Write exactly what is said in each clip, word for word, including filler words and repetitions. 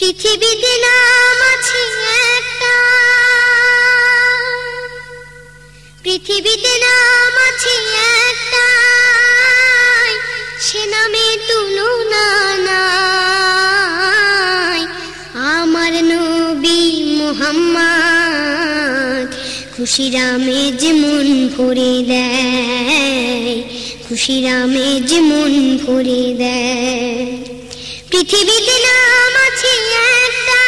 পৃথিবীতে নাম আছে একটা, পৃথিবীতে নাম আছে একটা, সে নামে তুলনা নাই। আমার নবী মুহাম্মদ খুশির আমেজ মন ভরে দেয়, খুশির আমেজ মন ভরে দেয়। পৃথিবীতে নাম আছে একটা,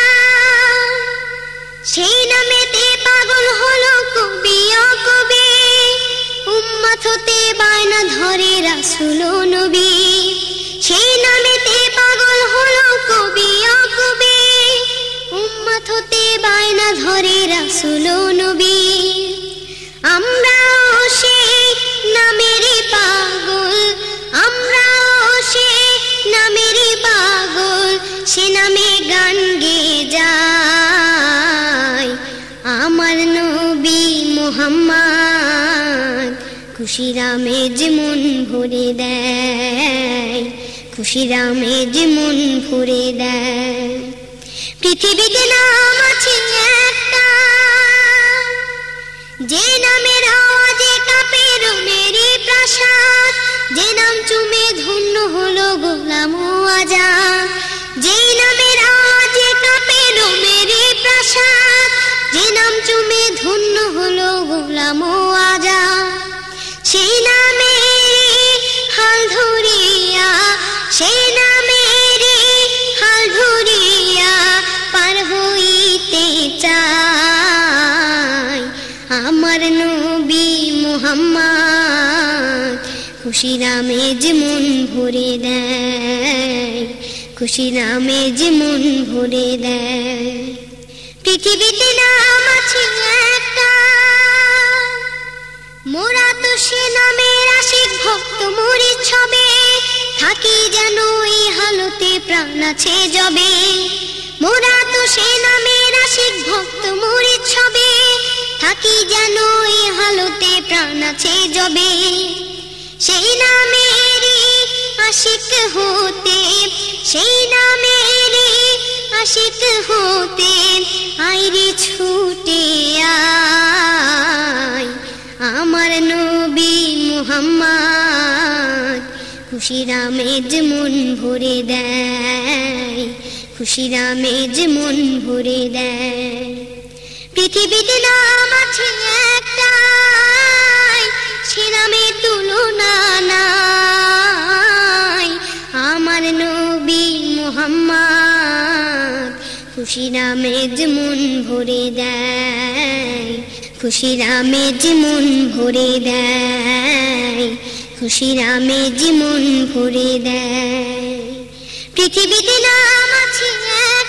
সেই নামেতে পাগল হলো কবি ও কবি, উম্মত হতে বায়না ধরে রাসূল ও নবী। সেই নামেতে পাগল হলো কবি ও কবি, উম্মত হতে বায়না ধরে রাসূল ও নবী। আমরাও সেই নামেরই পাগল, আমরাও সেই নামেরই পাগল, সে নামে গান গেয়ে যায়। আমার নবী মুহাম্মদ খুশির আমেজ মন ভরে দেয়, খুশির আমেজ মন ভরে দেয়। পৃথিবীতে নাম আছে একটা, যে নামের আওয়াজে কাঁপে রোমেরই প্রাসাদ, যে নাম চুমে ধন্য হলো গোলাম ও আজাদ। যেই নামের আওয়াজে কাঁপে রোমেরই প্রাসাদ, যে নাম চুমে ধন্য হলো গোলাম ও আজাদ। সেই নামের হাল ধরিয়া, সেই নামের হাল ধরিয়া পার হইতে চাই। আমার নবী মুহাম্মদ খুশির আমেজ মন ভরে দেয়, খুশির আমেজ মন ভরে দেয়। পৃথিবীতে নাম আছে একটা, মোরা তো সে নামের আশিক ভক্ত মুরিদ ছবে, থাকি যেন এই হালতে প্রাণ আছে জবে। মোরা তো সে নামের আশিক ভক্ত মুরিদ ছবে, থাকি যেন এই হালতে প্রাণ আছে জবে। সেই নামেরই আশিক হতে, সেই নামেরই আশিক হতে আইরে ছুটে আয়। আমার নবী মুহাম্মদ খুশির আমেজ মন ভরে দেয়, খুশির আমেজ মন ভরে দেয়। পৃথিবীতে নাম আছে একটা, সে নামে তুলনা নাই। আমার নবী মুহাম্মদ খুশির আমেজ মন ভরে দেয়, খুশির আমেজ মন ভরে দেয়, খুশির আমেজ মন ভরে দেয়। পৃথিবীতে নাম আছে